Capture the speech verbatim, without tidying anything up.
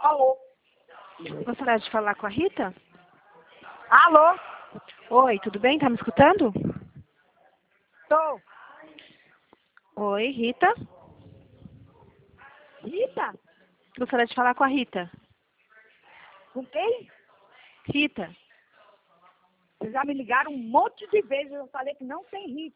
Alô? Gostaria de falar com a Rita? Alô? Oi, tudo bem? Tá me escutando? Tô. Oi, Rita? Rita? Gostaria de falar com a Rita. Com quem? Rita? Vocês já me ligaram um monte de vezes. Eu falei que não tem Rita.